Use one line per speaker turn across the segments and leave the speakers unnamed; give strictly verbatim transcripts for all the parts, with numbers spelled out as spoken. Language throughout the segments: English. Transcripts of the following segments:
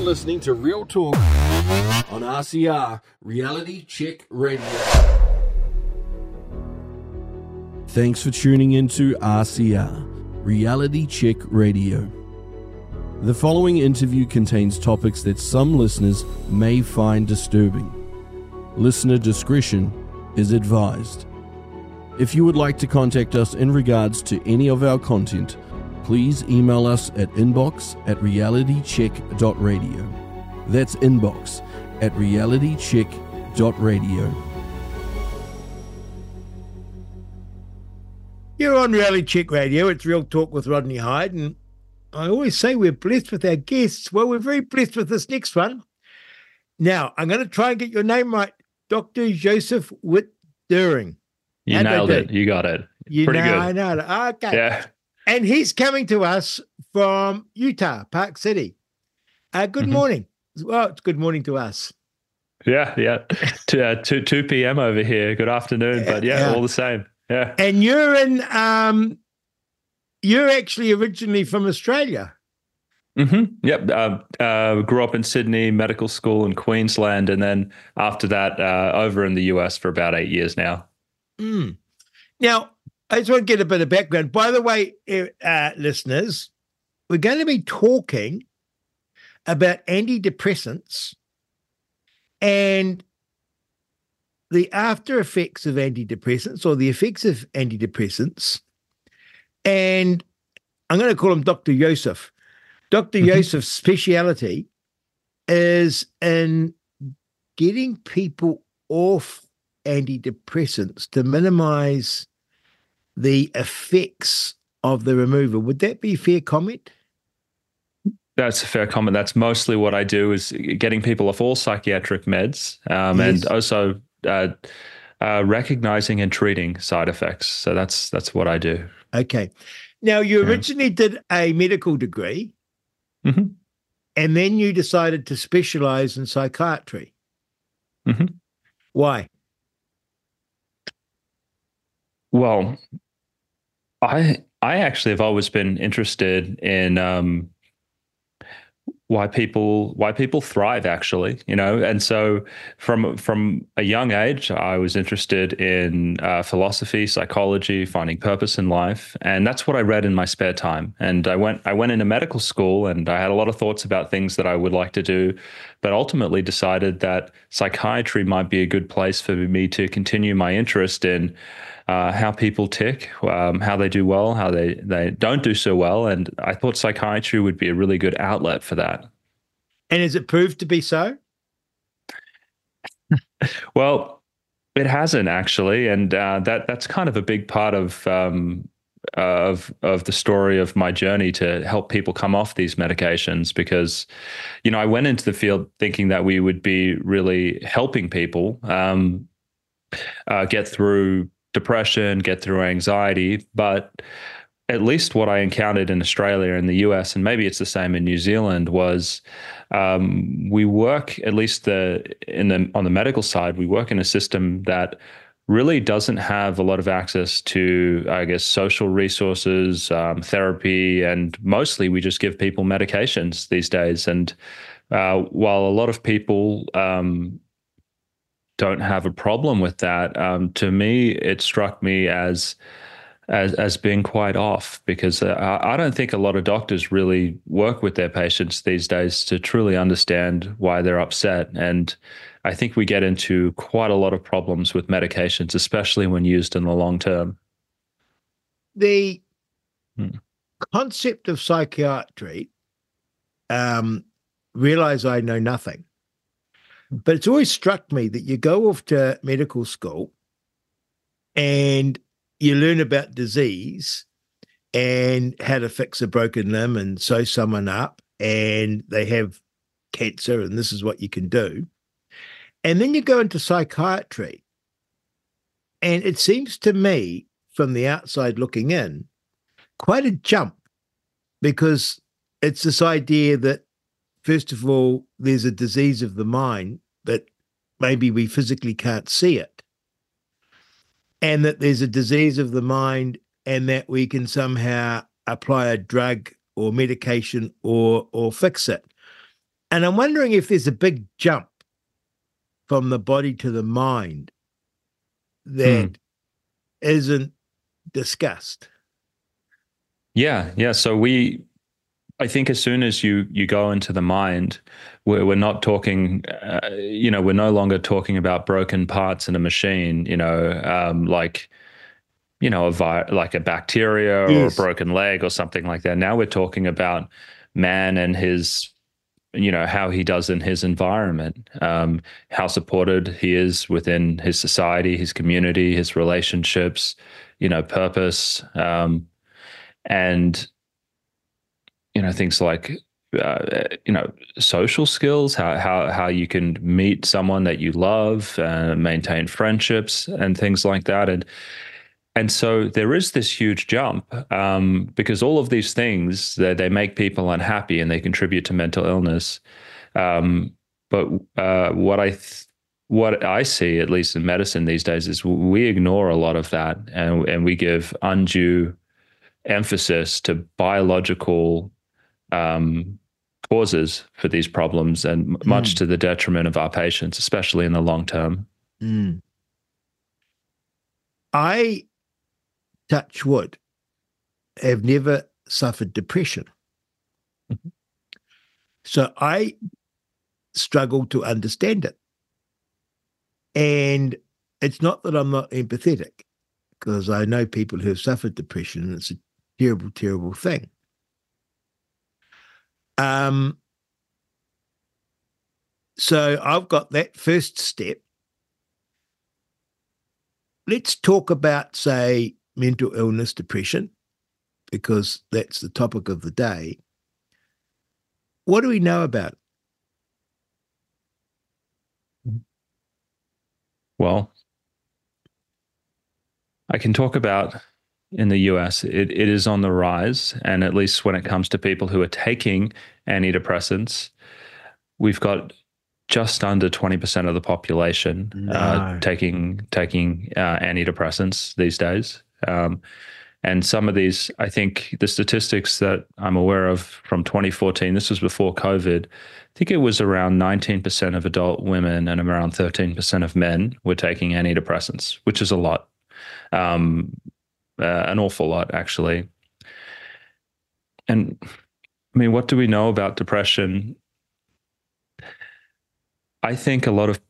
listening to Real Talk on R C R, Reality Check Radio. Thanks for tuning into R C R, Reality Check Radio. The following interview contains topics that some listeners may find disturbing. Listener discretion is advised. If you would like to contact us in regards to any of our content, please email us at inbox at realitycheck dot radio. That's inbox at realitycheck dot radio.
You're on Reality Check Radio. It's Real Talk with Rodney Hyde. And I always say we're blessed with our guests. Well, we're very blessed with this next one. Now, I'm going to try and get your name right. Doctor Joseph Witt-Doerring.
You
How'd
nailed
I
it.
do?
You got it.
You
Pretty
know,
good.
I know it. Okay.
Yeah.
And he's coming to us from Utah, Park City. Uh, good
Mhm.
morning. Well, it's good morning to us.
Yeah. Yeah. to, uh, two, two p.m. over here. Good afternoon. But yeah,
Yeah.
all the same. Yeah.
And you're in, um, you're actually originally from Australia.
hmm Yep. Uh, uh, grew up in Sydney, medical school in Queensland. And then after that, uh, over in the U S for about eight years now.
Mm. Now, I just want to get a bit of background. By the way, uh, listeners, we're going to be talking about antidepressants and the after effects of antidepressants or the effects of antidepressants. And I'm going to call him Doctor Joseph. Doctor
Mhm.
Joseph's speciality is in getting people off antidepressants to minimize the effects of the removal. Would that be a fair comment?
That's a fair comment. That's mostly what I do is getting people off all psychiatric meds um,
Yes.
and also uh, uh, recognizing and treating side effects. So that's that's what I do.
Okay. Now, you
Yeah.
originally did a medical degree
hmm
and then you decided to specialize in psychiatry.
hmm
Why?
Well, I I actually have always been interested in um, why people why people thrive, actually, you know. And so from from a young age, I was interested in uh, philosophy, psychology, finding purpose in life, and that's what I read in my spare time. And I went I went into medical school, and I had a lot of thoughts about things that I would like to do, but ultimately decided that psychiatry might be a good place for me to continue my interest in uh, how people tick, um, how they do well, how they, they don't do so well. And I thought psychiatry would be a really good outlet for that.
And has it proved to be so?
Well, it hasn't actually. And uh, that that's kind of a big part of um, of of the story of my journey to help people come off these medications, because, you know, I went into the field thinking that we would be really helping people um, uh, get through depression, get through anxiety. But at least what I encountered in Australia and the U S, and maybe it's the same in New Zealand, was um, we work, at least the in the on the medical side, we work in a system that really doesn't have a lot of access to, I guess, social resources, um, therapy, and mostly we just give people medications these days. And uh, while a lot of people um, don't have a problem with that, um, to me, it struck me as as as being quite off, because uh, I don't think a lot of doctors really work with their patients these days to truly understand why they're upset. And I think we get into quite a lot of problems with medications, especially when used in the long term.
The
Hmm.
concept of psychiatry, um, realize I know nothing, but it's always struck me that you go off to medical school and you learn about disease and how to fix a broken limb and sew someone up, and they have cancer and this is what you can do. And then you go into psychiatry, and it seems to me, from the outside looking in, quite a jump, because it's this idea that, first of all, there's a disease of the mind that maybe we physically can't see it, and that there's a disease of the mind and that we can somehow apply a drug or medication or or fix it. And I'm wondering if there's a big jump from the body to the mind that
Hmm.
isn't discussed.
Yeah, yeah. So we, I think, as soon as you you go into the mind, we're we're not talking, uh, you know, we're no longer talking about broken parts in a machine, you know, um, like, you know, a vi- like a bacteria or a
Yes.
broken leg or something like that. Now we're talking about man and his, you know, how he does in his environment, um, how supported he is within his society, his community, his relationships, you know, purpose, um, and you know, things like uh, you know, social skills, how how how you can meet someone that you love, uh, maintain friendships, and things like that, and and so there is this huge jump, um, because all of these things, they, they make people unhappy and they contribute to mental illness. Um, but uh, what I th- what I see, at least in medicine these days, is we ignore a lot of that, and and we give undue emphasis to biological um, causes for these problems, and much
Mm.
to the detriment of our patients, especially in the long term.
Mm. I, touch wood, have never suffered depression.
Mhm.
So I struggle to understand it. And it's not that I'm not empathetic, because I know people who have suffered depression, and it's a terrible, terrible thing. Um, so I've got that first step. Let's talk about, say, mental illness, depression, because that's the topic of the day. What do we know about it?
Well, I can talk about in the U S, it, it is on the rise. And at least when it comes to people who are taking antidepressants, we've got just under twenty percent of the population uh,
No.
taking taking uh, antidepressants these days. Um, and some of these, I think the statistics that I'm aware of from twenty fourteen, this was before COVID, I think it was around nineteen percent of adult women and around thirteen percent of men were taking antidepressants, which is a lot. Um, uh, an awful lot, actually. And I mean, what do we know about depression? I think a lot of,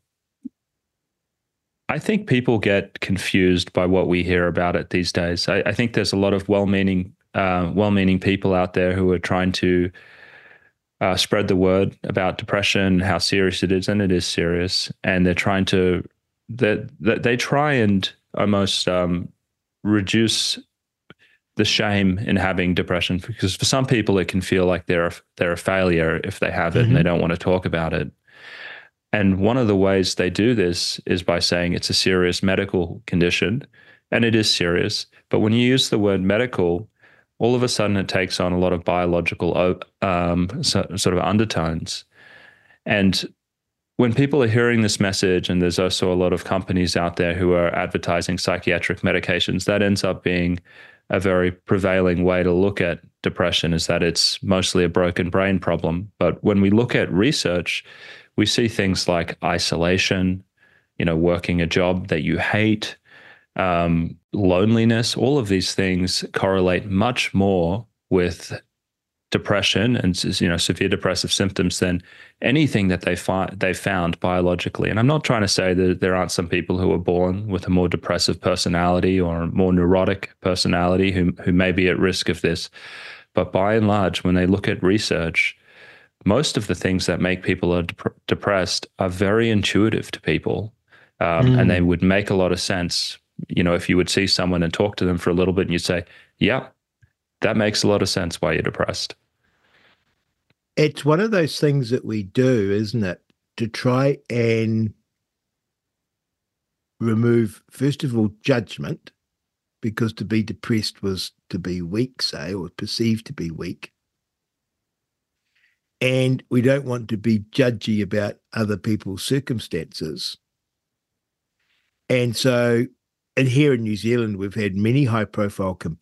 I think people get confused by what we hear about it these days. I, I think there's a lot of well-meaning, uh, well-meaning people out there who are trying to uh, spread the word about depression, how serious it is, and it is serious. And they're trying to, that they, they try and almost um, reduce the shame in having depression, because for some people it can feel like they're a, they're a failure if they have it,
Mhm.
and they don't want to talk about it. And one of the ways they do this is by saying it's a serious medical condition, and it is serious. But when you use the word medical, all of a sudden it takes on a lot of biological um, so, sort of undertones. And when people are hearing this message, and there's also a lot of companies out there who are advertising psychiatric medications, that ends up being a very prevailing way to look at depression, is that it's mostly a broken brain problem. But when we look at research, we see things like isolation, you know, working a job that you hate, um, loneliness. All of these things correlate much more with depression and, you know, severe depressive symptoms than anything that they find they found biologically. And I'm not trying to say that there aren't some people who are born with a more depressive personality or a more neurotic personality who who may be at risk of this. But by and large, when they look at research, most of the things that make people are dep- depressed are very intuitive to people, um,
Mm.
and they would make a lot of sense. You know, if you would see someone and talk to them for a little bit, and you'd say, "Yeah, that makes a lot of sense why you're depressed."
It's one of those things that we do, isn't it? To try and remove, first of all, judgment, because to be depressed was to be weak, say, or perceived to be weak. And we don't want to be judgy about other people's circumstances. And so, and here in New Zealand, we've had many high profile com-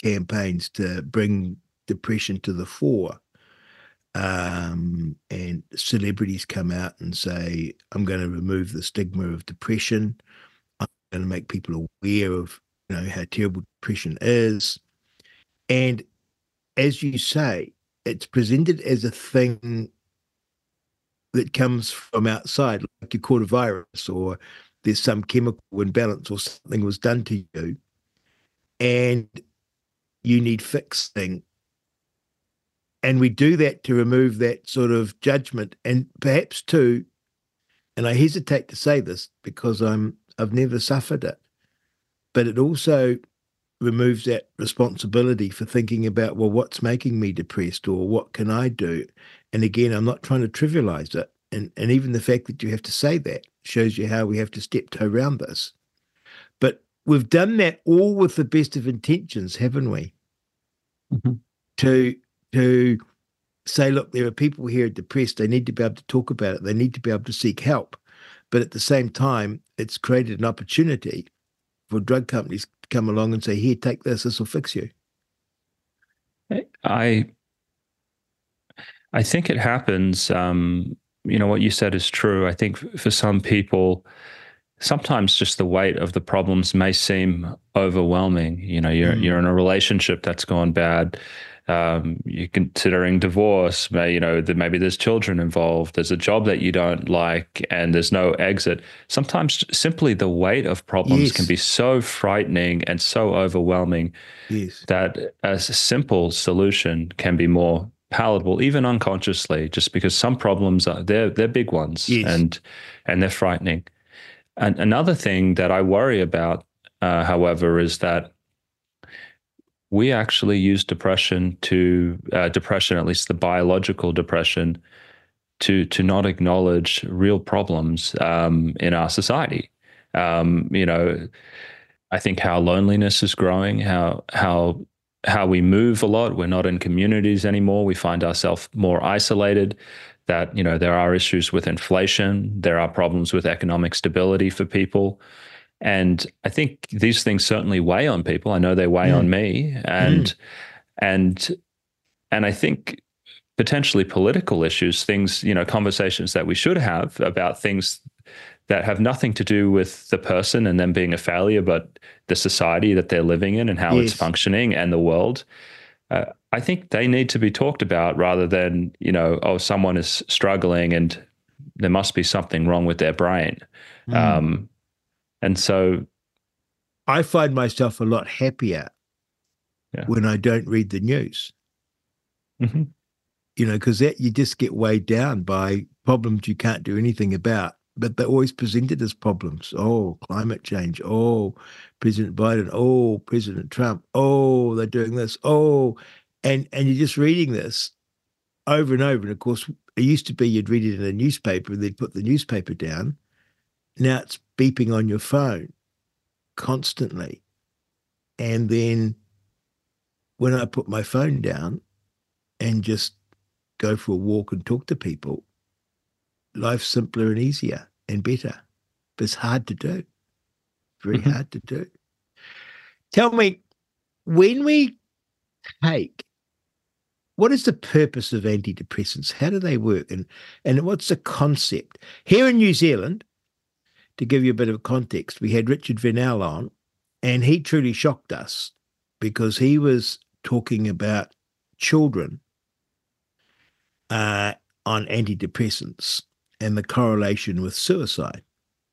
campaigns to bring depression to the fore. Um, and celebrities come out and say, I'm going to remove the stigma of depression. I'm going to make people aware of, you know, how terrible depression is. And as you say, it's presented as a thing that comes from outside, like you caught a virus or there's some chemical imbalance or something was done to you and you need fixing. And we do that to remove that sort of judgment. And perhaps too, and I hesitate to say this because I'm I've never suffered it, but it also removes that responsibility for thinking about, well, what's making me depressed or what can I do? And again, I'm not trying to trivialize it. And, and even the fact that you have to say that shows you how we have to step-toe around this. But we've done that all with the best of intentions, haven't we?
Mm-hmm.
To, to say, look, there are people here depressed. They need to be able to talk about it. They need to be able to seek help. But at the same time, it's created an opportunity for drug companies to come along and say, here, take this, this will fix you.
I I think it happens, um, you know, what you said is true. I think for some people, sometimes just the weight of the problems may seem overwhelming. You know, you're, mm. you're in a relationship that's gone bad. Um, you're considering divorce, you know, that maybe there's children involved, there's a job that you don't like, and there's no exit. Sometimes simply the weight of problems yes. can be so frightening and so overwhelming
yes.
that a simple solution can be more palatable, even unconsciously, just because some problems are they're they're big ones
yes.
and and they're frightening. And another thing that I worry about, uh, however, is that we actually use depression to uh, depression, at least the biological depression, to to not acknowledge real problems um, in our society. Um, you know, I think how loneliness is growing, how how how we move a lot. We're not in communities anymore. We find ourselves more isolated. That, you know, there are issues with inflation. There are problems with economic stability for people. And I think these things certainly weigh on people. I know they weigh mm. on me, and mm. and and I think potentially political issues, things, you know, conversations that we should have about things that have nothing to do with the person and them being a failure, but the society that they're living in and how yes. it's functioning and the world. Uh, I think they need to be talked about rather than, you know, oh, someone is struggling and there must be something wrong with their brain. Mm. Um, And so
I find myself a lot happier yeah. when I don't read the news.
Mm-hmm.
You know, because that you just get weighed down by problems you can't do anything about, but they're always presented as problems. Oh, climate change. Oh, President Biden. Oh, President Trump. Oh, they're doing this. Oh, and and you're just reading this over and over. And of course, it used to be you'd read it in a newspaper and they'd put the newspaper down. Now it's beeping on your phone constantly. And then when I put my phone down and just go for a walk and talk to people, life's simpler and easier and better. But it's hard to do. Very mm-hmm. hard to do. Tell me, when we take, what is the purpose of antidepressants? How do they work? And, and what's the concept? Here in New Zealand, to give you a bit of context, we had Richard Vernell on, and he truly shocked us because he was talking about children uh, on antidepressants and the correlation with suicide.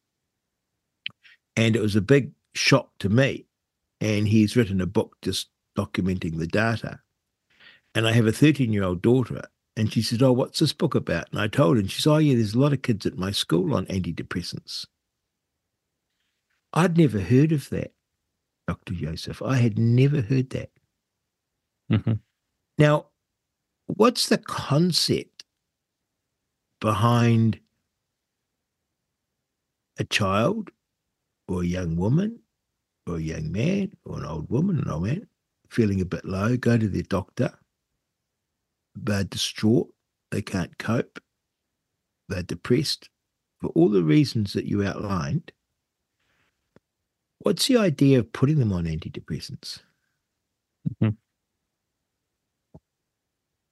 And it was a big shock to me. And he's written a book just documenting the data. And I have a thirteen-year-old daughter, and she said, oh, what's this book about? And I told her, and she said, oh, yeah, there's a lot of kids at my school on antidepressants. I'd never heard of that, Doctor Joseph. I had never heard that.
Mm-hmm.
Now, what's the concept behind a child or a young woman or a young man or an old woman, an old man, feeling a bit low, go to their doctor, they're distraught, they can't cope, they're depressed, for all the reasons that you outlined? What's the idea of putting them on antidepressants?
Mm-hmm.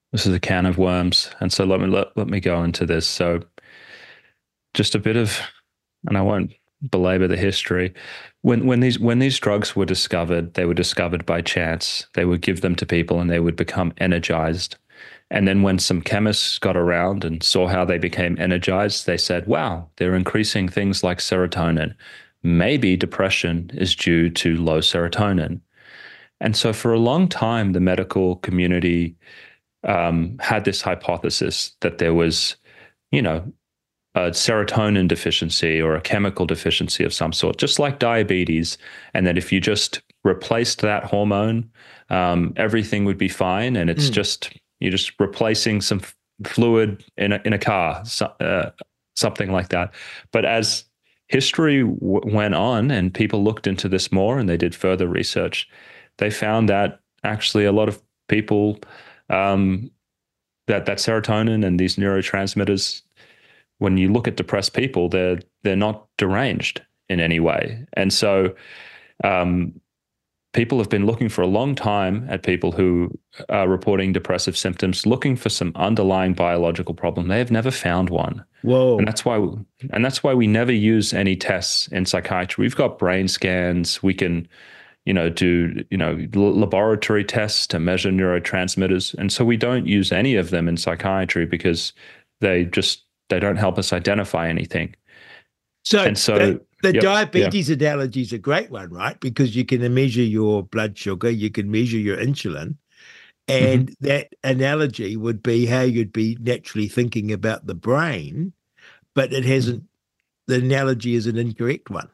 this is a can of worms. And so let me let, let me go into this. So just a bit of, and I won't belabor the history. When when these when these drugs were discovered, they were discovered by chance. They would give them to people and they would become energized. And then when some chemists got around and saw how they became energized, they said, wow, they're increasing things like serotonin. Maybe depression is due to low serotonin. And so for a long time, the medical community um, had this hypothesis that there was, you know, a serotonin deficiency or a chemical deficiency of some sort, just like diabetes, and that if you just replaced that hormone, um, everything would be fine. And it's mm. just, you're just replacing some f- fluid in a, in a car, so, uh, something like that. But as history w- went on and people looked into this more and they did further research, they found that actually a lot of people, um, that, that serotonin and these neurotransmitters, when you look at depressed people, they're they're not deranged in any way. And so um, people have been looking for a long time at people who are reporting depressive symptoms, looking for some underlying biological problem. They have never found one.
Whoa.
And that's why and that's why we never use any tests in psychiatry. We've got brain scans. We can, you know, do, you know, laboratory tests to measure neurotransmitters. And so we don't use any of them in psychiatry because they just they don't help us identify anything.
So,
and so
the, the
yep,
diabetes
yeah.
analogy is a great one, right? Because you can measure your blood sugar, you can measure your insulin, and mm-hmm. that analogy would be how you'd be naturally thinking about the brain, but it hasn't, the analogy is an incorrect one.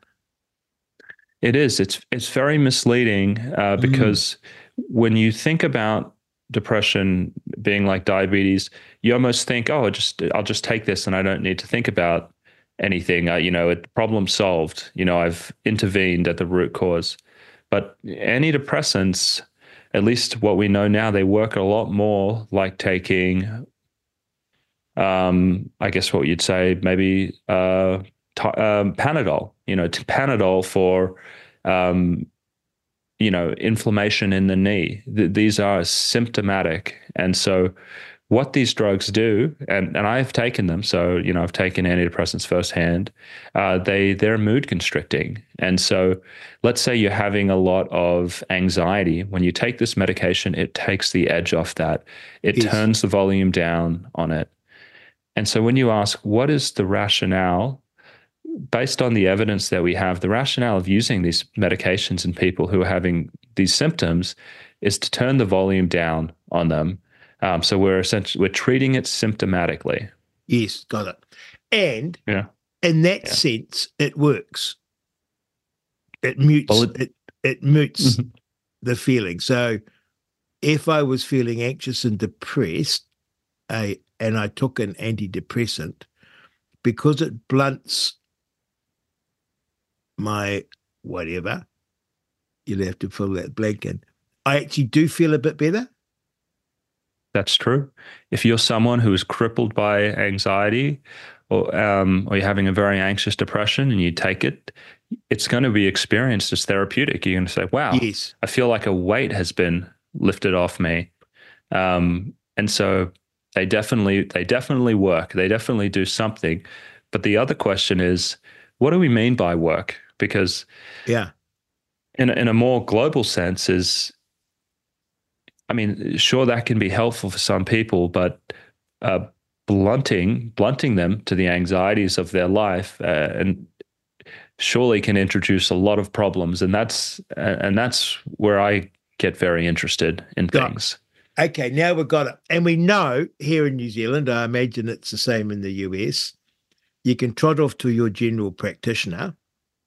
It is. It's it's very misleading uh, because mm. when you think about depression being like diabetes, you almost think, oh, just I'll just take this and I don't need to think about anything. Uh, you know, it, problem solved. You know, I've intervened at the root cause. But antidepressants, at least what we know now, they work a lot more like taking, um, I guess what you'd say, maybe uh, t- um, Panadol. You know, Panadol for um, you know, inflammation in the knee. Th- these are symptomatic. And so what these drugs do, and, and I've taken them, so, you know, I've taken antidepressants firsthand, uh, they, they're mood constricting. And so let's say you're having a lot of anxiety. When you take this medication, it takes the edge off that. It yes. turns the volume down on it. And so when you ask, what is the rationale? Based on the evidence that we have, the rationale of using these medications in people who are having these symptoms is to turn the volume down on them. Um, so we're essentially we're treating it symptomatically.
Yes, got it. And
yeah.
in that
yeah.
sense, it works. It mutes well, it, it it mutes mm-hmm. the feeling. So if I was feeling anxious and depressed, I, and I took an antidepressant, because it blunts my whatever, you'll have to fill that blank in, I actually do feel a bit better.
That's true. If you're someone who is crippled by anxiety, or um, or you're having a very anxious depression and you take it, it's going to be experienced as therapeutic. You're going to say, wow,
yes.
I feel like a weight has been lifted off me. Um, and so they definitely, they definitely work. They definitely do something. But the other question is, what do we mean by work? Because
yeah,
in, in a more global sense is, I mean, sure, that can be helpful for some people, but uh, blunting blunting them to the anxieties of their life uh, and surely can introduce a lot of problems, and that's uh, and that's where I get very interested in
got
things.
It. Okay, now we've got it, and we know here in New Zealand, I imagine it's the same in the U S. You can trot off to your general practitioner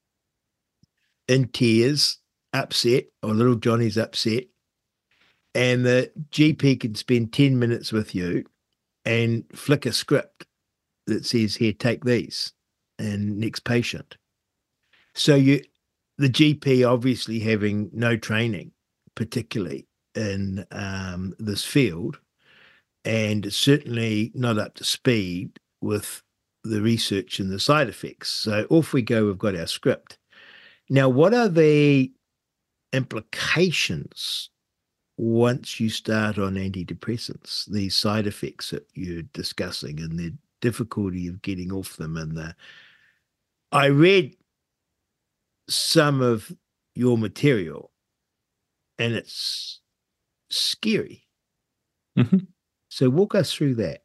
in tears, upset, or little Johnny's upset. And the G P can spend ten minutes with you and flick a script that says, here, take these, and next patient. So you, the G P obviously having no training, particularly in um, this field, and certainly not up to speed with the research and the side effects. So off we go, we've got our script. Now, what are the implications once you start on antidepressants, these side effects that you're discussing and the difficulty of getting off them. And the, I read some of your material and it's scary.
Mm-hmm.
So walk us through that.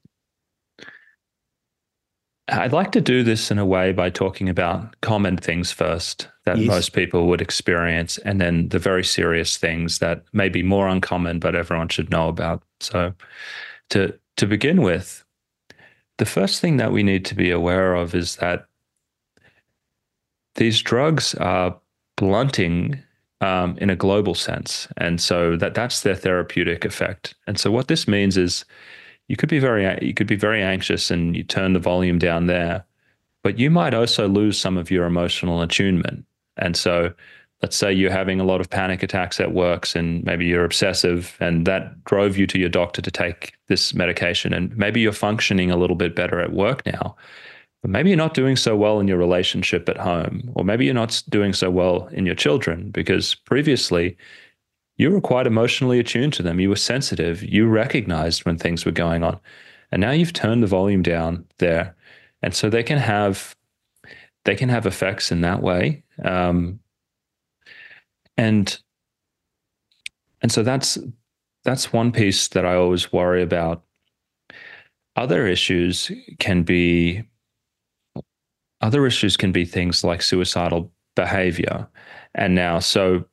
I'd like to do this in a way by talking about common things first that
Yes.
most people would experience, and then the very serious things that may be more uncommon, but everyone should know about. So to, to begin with, the first thing that we need to be aware of is that these drugs are blunting um, in a global sense. And so that that's their therapeutic effect. And so what this means is you could be very you could be very anxious and you turn the volume down there, but you might also lose some of your emotional attunement. And so let's say you're having a lot of panic attacks at work and maybe you're obsessive and that drove you to your doctor to take this medication. And maybe you're functioning a little bit better at work now, but maybe you're not doing so well in your relationship at home, or maybe you're not doing so well in your children because previously you were quite emotionally attuned to them. You were sensitive. You recognized when things were going on. And now you've turned the volume down there. And so they can have they can have effects in that way. Um, and and so that's that's one piece that I always worry about. Other issues can be other issues can be things like suicidal behavior. And now so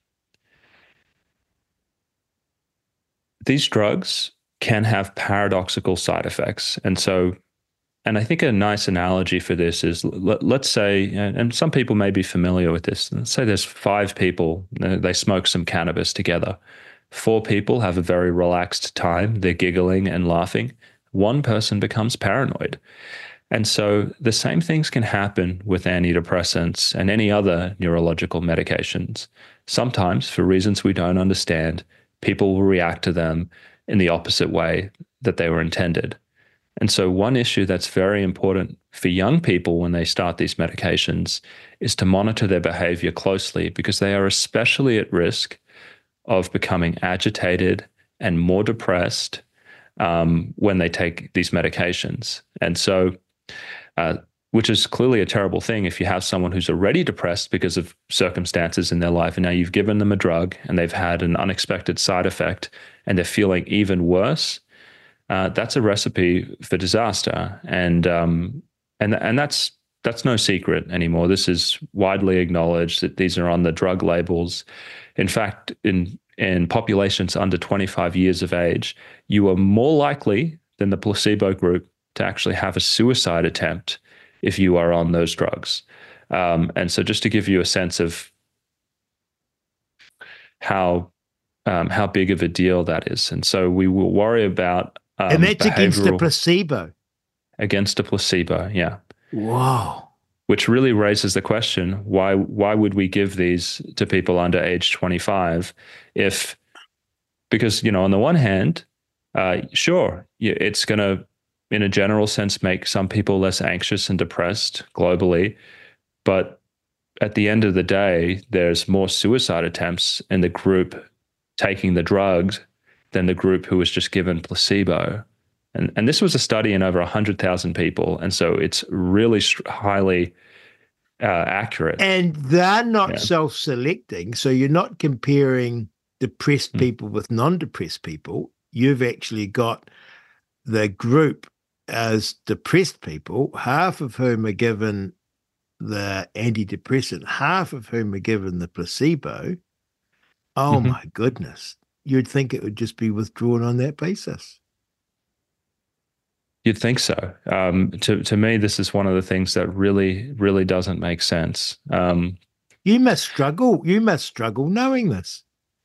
these drugs can have paradoxical side effects. And so, and I think a nice analogy for this is, let, let's say, and some people may be familiar with this, let's say there's five people, they smoke some cannabis together. Four people have a very relaxed time, they're giggling and laughing. One person becomes paranoid. And so the same things can happen with antidepressants and any other neurological medications. Sometimes, for reasons we don't understand, people will react to them in the opposite way that they were intended. And so one issue that's very important for young people when they start these medications is to monitor their behavior closely, because they are especially at risk of becoming agitated and more depressed um, when they take these medications. And so, uh, which is clearly a terrible thing if you have someone who's already depressed because of circumstances in their life, and now you've given them a drug and they've had an unexpected side effect and they're feeling even worse. Uh, that's a recipe for disaster. And um, and and that's that's no secret anymore. This is widely acknowledged that these are on the drug labels. In fact, in in populations under twenty-five years of age, you are more likely than the placebo group to actually have a suicide attempt if you are on those drugs. Um, and so just to give you a sense of how um, how big of a deal that is. And so we will worry about um,
and that's against the placebo.
Against a placebo, yeah.
Wow.
Which really raises the question, why why would we give these to people under age twenty-five if, because, you know, on the one hand, uh, sure, it's going to, in a general sense, make some people less anxious and depressed globally. But at the end of the day, there's more suicide attempts in the group taking the drugs than the group who was just given placebo. And, and this was a study in over one hundred thousand people. And so it's really highly uh, accurate.
And they're not
Yeah.
self-selecting. So you're not comparing depressed
Mm.
people with non-depressed people. You've actually got the group as depressed people, half of whom are given the antidepressant, half of whom are given the placebo. Oh,
Mhm.
my goodness. You'd think it would just be withdrawn on that basis.
You'd think so. Um, to to me, this is one of the things that really, really doesn't make sense. Um,
You must struggle. You must struggle knowing this.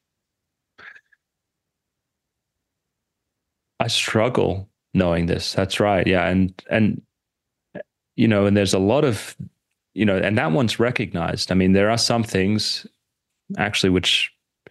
I struggle knowing this. That's right. Yeah. And, and, you know, and there's a lot of, you know, and that one's recognized. I mean, there are some things actually which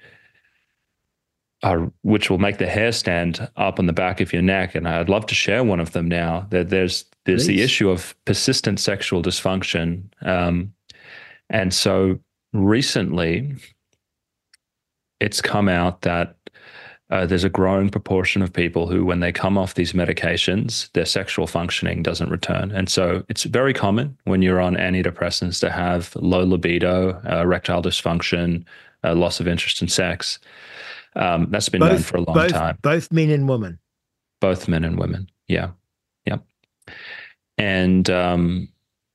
are, which will make the hair stand up on the back of your neck. And I'd love to share one of them now. That there's, there's the
Please.
issue of persistent sexual dysfunction. Um, and so recently it's come out that uh, there's a growing proportion of people who, when they come off these medications, their sexual functioning doesn't return. And so it's very common when you're on antidepressants to have low libido, uh, erectile dysfunction, uh, loss of interest in sex. Um, that's been
both,
known for a long
both,
time.
Both men and women.
Both men and women. Yeah. Yep. And um,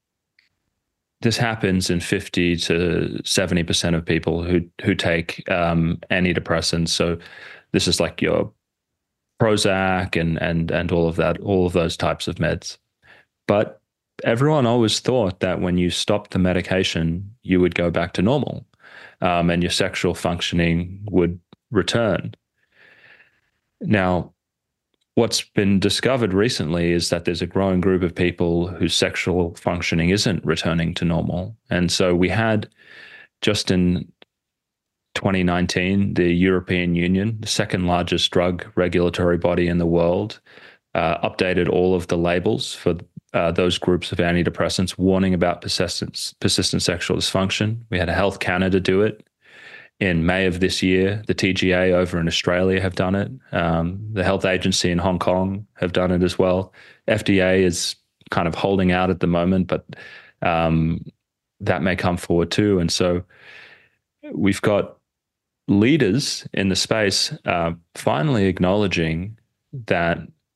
this happens in fifty to seventy percent of people who who take um, antidepressants. So this is like your Prozac and and and all of that, all of those types of meds. But everyone always thought that when you stopped the medication, you would go back to normal, um, and your sexual functioning would return. Now, what's been discovered recently is that there's a growing group of people whose sexual functioning isn't returning to normal. And so we had, just in twenty nineteen, the European Union, the second largest drug regulatory body in the world, uh, updated all of the labels for uh, those groups of antidepressants, warning about persistent, persistent sexual dysfunction. We had Health Canada do it. In May of this year, the T G A over in Australia have done it. Um, the health agency in Hong Kong have done it as well. F D A is kind of holding out at the moment, but um, that may come forward too. And so we've got leaders in the space uh, finally acknowledging that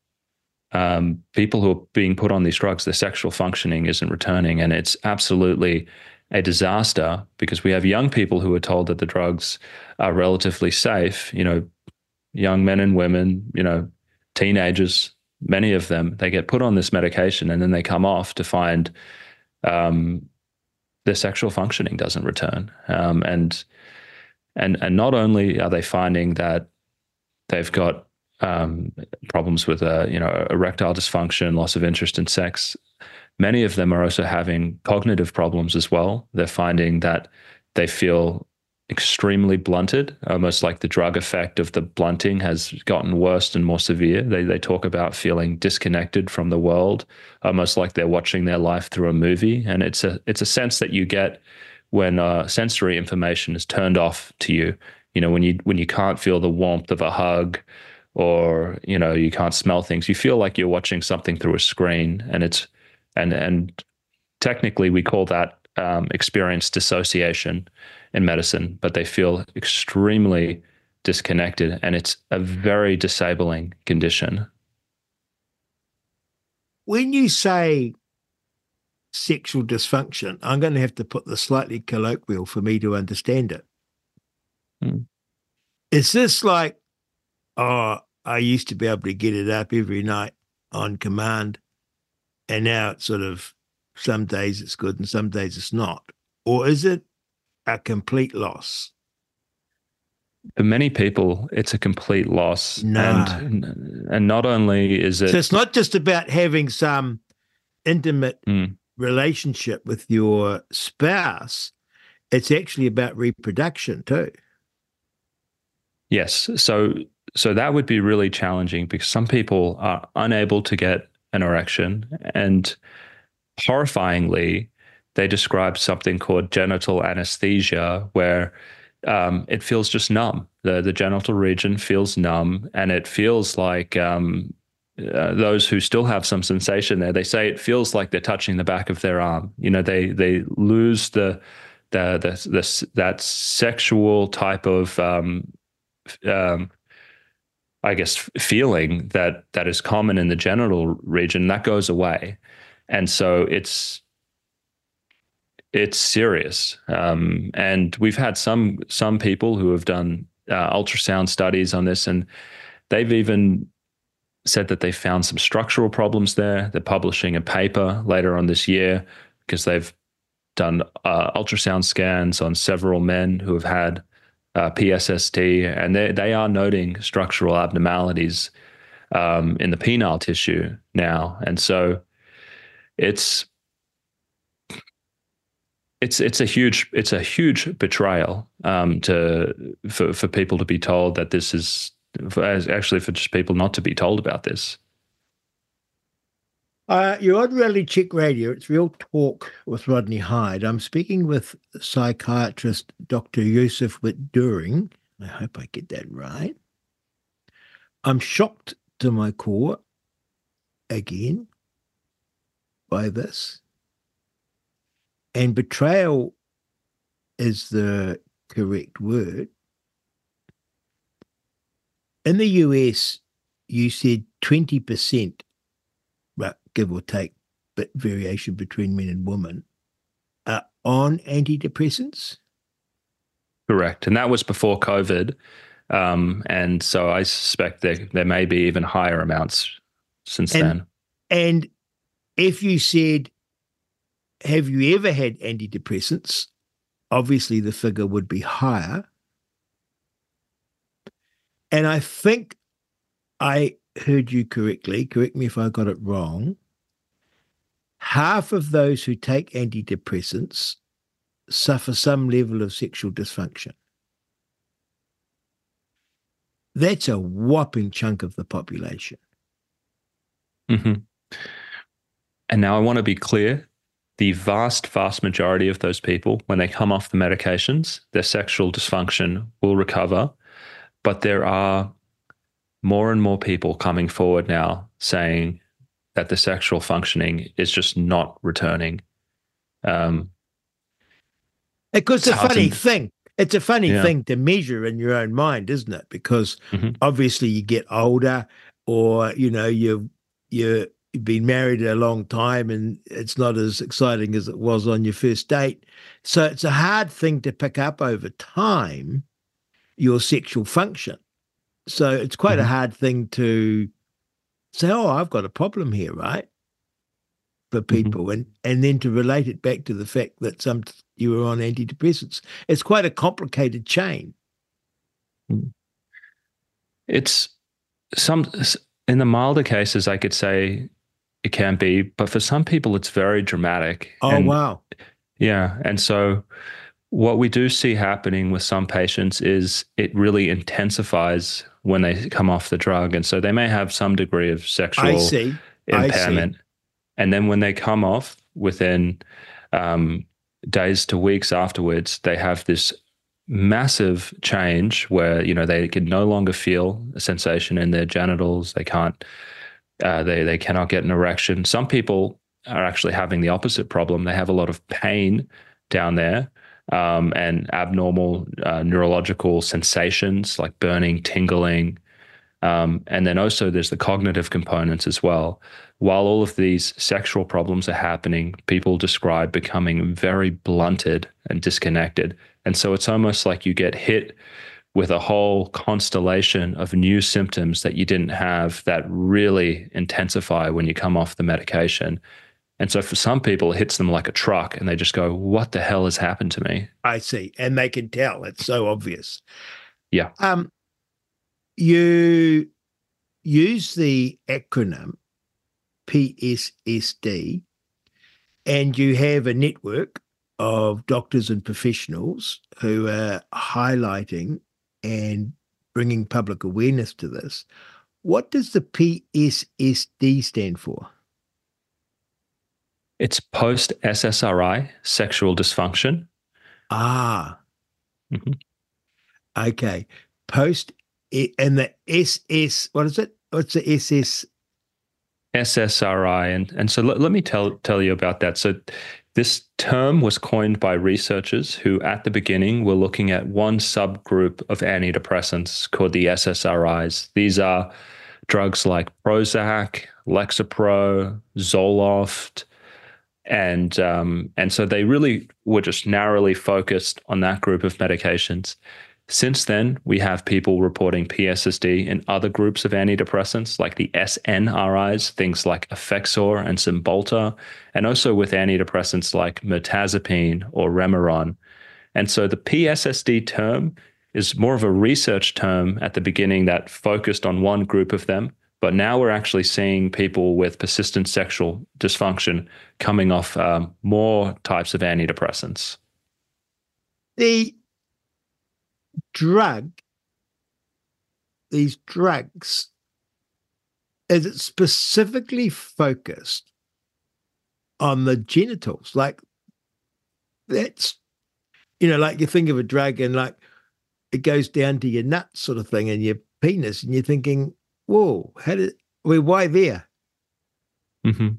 um, people who are being put on these drugs, their sexual functioning isn't returning. And it's absolutely a disaster, because we have young people who are told that the drugs are relatively safe, you know, young men and women, you know, teenagers, many of them, they get put on this medication and then they come off to find um, their sexual functioning doesn't return. Um, and, and, and not only are they finding that they've got um, problems with, uh, you know, erectile dysfunction, loss of interest in sex, many of them are also having cognitive problems as well. They're finding that they feel extremely blunted, almost like the drug effect of the blunting has gotten worse and more severe. They they talk about feeling disconnected from the world, almost like they're watching their life through a movie. And it's a it's a sense that you get when uh, sensory information is turned off to you. You know, when you when you can't feel the warmth of a hug, or you know you can't smell things, you feel like you're watching something through a screen, and it's And and technically, we call that um, experience dissociation in medicine, but they feel extremely disconnected, and it's a very disabling condition.
When you say sexual dysfunction, I'm going to have to put the slightly colloquial for me to understand it.
Hmm.
Is this like, oh, I used to be able to get it up every night on command, and now it's sort of, some days it's good and some days it's not? Or is it a complete loss?
For many people, it's a complete loss.
No.
And, and not only is it...
So it's not just about having some intimate
mm.
relationship with your spouse. It's actually about reproduction too.
Yes. So, so that would be really challenging, because some people are unable to get an erection, and horrifyingly, they describe something called genital anesthesia, where um, it feels just numb. The the genital region feels numb, and it feels like um, uh, those who still have some sensation there, they say it feels like they're touching the back of their arm. You know, they they lose the the the, the that sexual type of um, um, I guess, feeling that that is common in the genital region. That goes away. And so it's it's serious. Um, and we've had some some people who have done uh, ultrasound studies on this, and they've even said that they found some structural problems there. They're publishing a paper later on this year, because they've done uh, ultrasound scans on several men who have had Uh, P S S T, and they they are noting structural abnormalities um, in the penile tissue now, and so it's it's it's a huge it's a huge betrayal um, to for for people to be told that this is for, actually for just people not to be told about this.
Uh, you're on Reality Check Radio. It's Real Talk with Rodney Hyde. I'm speaking with psychiatrist Doctor Joseph Witt-Doerring. I hope I get that right. I'm shocked to my core again by this. And betrayal is the correct word. In the U S, you said twenty percent, well, give or take, but variation between men and women, are on antidepressants.
Correct. And that was before COVID. Um, and so I suspect there, there may be even higher amounts since
and,
then.
And if you said, have you ever had antidepressants? Obviously the figure would be higher. And I think I heard you correctly, correct me if I got it wrong, half of those who take antidepressants suffer some level of sexual dysfunction. That's a whopping chunk of the population.
Mm-hmm. And now I want to be clear, the vast, vast majority of those people, when they come off the medications, their sexual dysfunction will recover. But there are more and more people coming forward now saying that the sexual functioning is just not returning. Um,
because it's a funny
to,
thing. It's a funny
yeah.
thing to measure in your own mind, isn't it? Because
mm-hmm.
obviously you get older, or, you know, you've, you've been married a long time and it's not as exciting as it was on your first date. So it's a hard thing to pick up over time, your sexual function. So it's quite mm-hmm. a hard thing to say, oh, I've got a problem here, right? For people, mm-hmm. and and then to relate it back to the fact that some you were on antidepressants. It's quite a complicated chain.
It's some in the milder cases, I could say it can be, but for some people, it's very dramatic.
Oh,
and,
wow.
Yeah. And so what we do see happening with some patients is it really intensifies when they come off the drug. And so they may have some degree of sexual
I see.
impairment.
I see.
And then when they come off within um, days to weeks afterwards, they have this massive change where, you know, they can no longer feel a sensation in their genitals. They can't, uh, they, they cannot get an erection. Some people are actually having the opposite problem. They have a lot of pain down there um, and abnormal uh, neurological sensations like burning, tingling. Um, and then also there's the cognitive components as well. While all of these sexual problems are happening, people describe becoming very blunted and disconnected. And so it's almost like you get hit with a whole constellation of new symptoms that you didn't have that really intensify when you come off the medication. And so for some people, it hits them like a truck and they just go, what the hell has happened to me?
I see. And they can tell. It's so obvious.
Yeah.
Um, you use the acronym P S S D, and you have a network of doctors and professionals who are highlighting and bringing public awareness to this. What does the P S S D stand for?
It's post-S S R I, sexual dysfunction.
Ah.
Mm-hmm.
Okay. Post, and the S S, what is it? What's the S S?
S S R I. And, and so let, let me tell, tell you about that. So this term was coined by researchers who at the beginning were looking at one subgroup of antidepressants called the S S R Is. These are drugs like Prozac, Lexapro, Zoloft, and um, and so they really were just narrowly focused on that group of medications. Since then, we have people reporting P S S D in other groups of antidepressants, like the S N R Is, things like Effexor and Cymbalta, and also with antidepressants like mirtazapine or Remeron. And so the P S S D term is more of a research term at the beginning that focused on one group of them. But now we're actually seeing people with persistent sexual dysfunction coming off um, more types of antidepressants.
The drug, these drugs, is it specifically focused on the genitals? Like, that's, you know, like you think of a drug and like it goes down to your nuts sort of thing and your penis, and you're thinking, Whoa, how did well, why there?
Mm-hmm.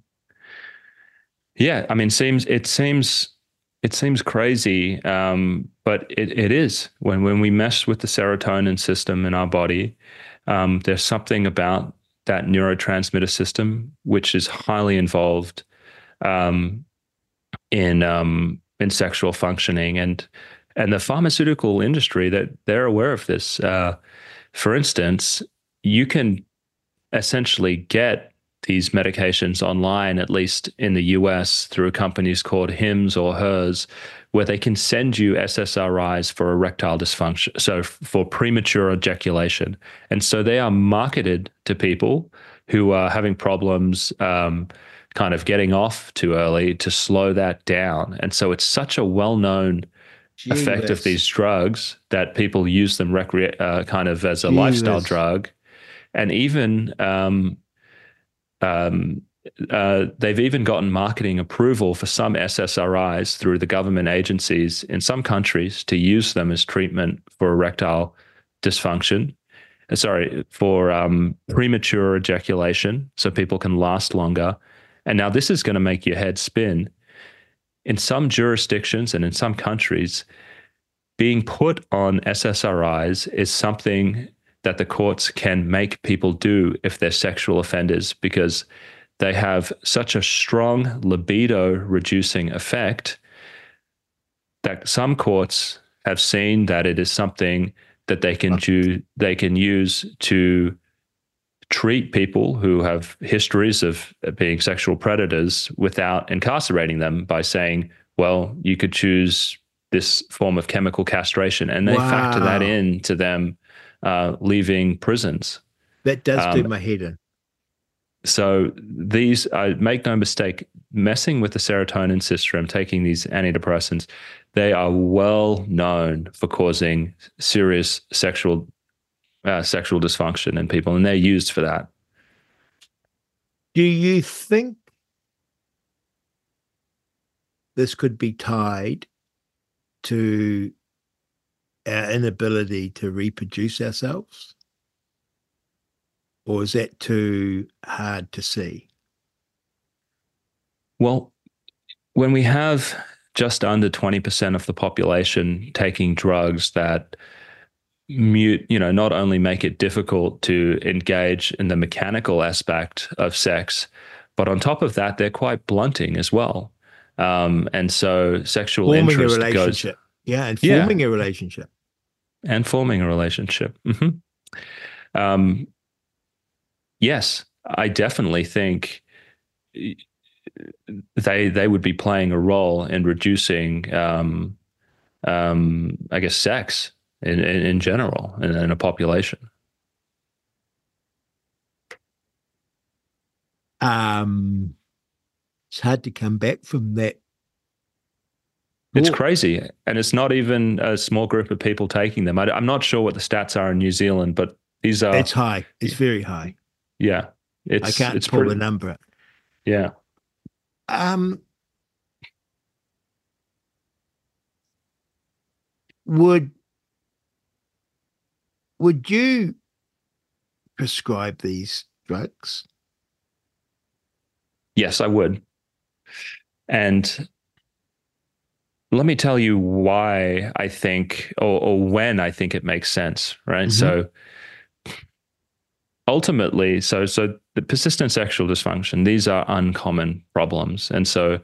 Yeah, I mean, seems it seems it seems crazy, um, but it, it is. When when we mess with the serotonin system in our body, um, there's something about that neurotransmitter system which is highly involved um, in um, in sexual functioning, and and the pharmaceutical industry, that they're aware of this. Uh, for instance, you can essentially get these medications online, at least in the U S, through companies called Hims or Hers, where they can send you S S R Is for erectile dysfunction, so for premature ejaculation. And so they are marketed to people who are having problems um, kind of getting off too early to slow that down. And so it's such a well-known effect of these drugs that people use them recre- uh, kind of as a
Gee
lifestyle
whiz.
drug. And even um, um, uh, they've even gotten marketing approval for some S S R Is through the government agencies in some countries to use them as treatment for erectile dysfunction. Uh, sorry, for um, premature ejaculation, so people can last longer. And now this is going to make your head spin. In some jurisdictions and in some countries, being put on S S R Is is something that the courts can make people do if they're sexual offenders, because they have such a strong libido reducing effect that some courts have seen that it is something that they can do, they can use to treat people who have histories of being sexual predators without incarcerating them, by saying, well, you could choose this form of chemical castration. And they
Wow.
factor that in to them uh, leaving prisons.
That does
Um,
do my head in.
So these, I make no mistake, messing with the serotonin system, taking these antidepressants, they are well known for causing serious sexual uh, sexual dysfunction in people, and they're used for that.
Do you think this could be tied to our inability to reproduce ourselves? Or is that too hard to see?
Well, when we have just under twenty percent of the population taking drugs that mute, you know, not only make it difficult to engage in the mechanical aspect of sex, but on top of that, they're quite blunting as well. Um, and so sexual
Forming a
interest
relationship.
goes,
Yeah, and
Yeah.
forming a relationship.
and forming a relationship. Mm-hmm. Um, yes, I definitely think they they would be playing a role in reducing, um, um, I guess, sex in in, in general in, in a population.
Um, it's hard to come back from that.
It's
thought.
crazy, and it's not even a small group of people taking them. I, I'm not sure what the stats are in New Zealand, but these are
It's high. It's very high.
yeah. It's
I can't
it's
pull
pretty,
the number up.
yeah.
Um, would would you prescribe these drugs?
Yes, I would. And let me tell you why I think, or, or when I think it makes sense, right?
Mhm.
So ultimately, so so the persistent sexual dysfunction, these are uncommon problems. And so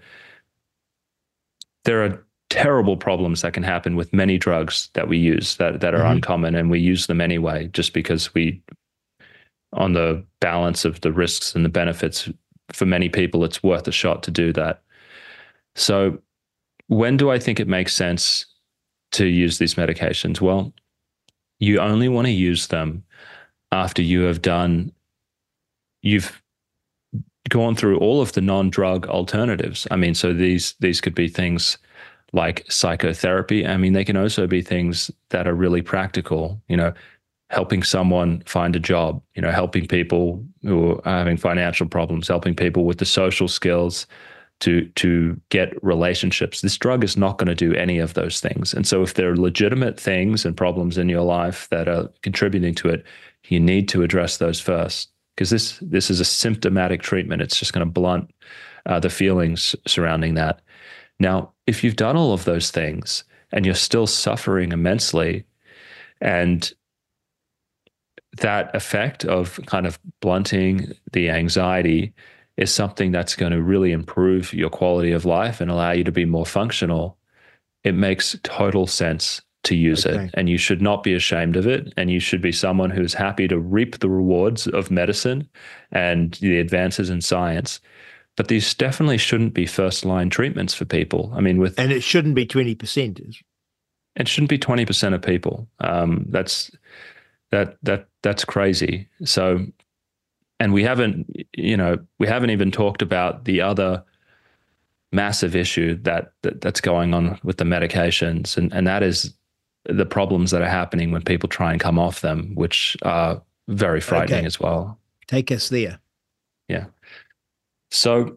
there are terrible problems that can happen with many drugs that we use that, that are
Mhm.
uncommon, and we use them anyway, just because we, on the balance of the risks and the benefits, for many people, it's worth a shot to do that. So when do I think it makes sense to use these medications? Well, you only want to use them after you have done, you've gone through all of the non-drug alternatives. I mean, so these these could be things like psychotherapy. I mean, they can also be things that are really practical, you know, helping someone find a job, you know, helping people who are having financial problems, helping people with the social skills to to get relationships. This drug is not going to do any of those things. And so if there are legitimate things and problems in your life that are contributing to it, you need to address those first, because this this is a symptomatic treatment. It's just going to blunt uh, the feelings surrounding that. Now, if you've done all of those things and you're still suffering immensely, and that effect of kind of blunting the anxiety is something that's going to really improve your quality of life and allow you to be more functional, it makes total sense to use okay. it. And you should not be ashamed of it. And you should be someone who's happy to reap the rewards of medicine and the advances in science. But these definitely shouldn't be first line treatments for people. I mean, with
and it shouldn't be twenty percent.
It shouldn't be twenty percent of people. Um, that's that that that's crazy. So, and we haven't, you know, we haven't even talked about the other massive issue that, that that's going on with the medications, and and that is the problems that are happening when people try and come off them, which are very frightening okay. as well.
Take us there.
Yeah. So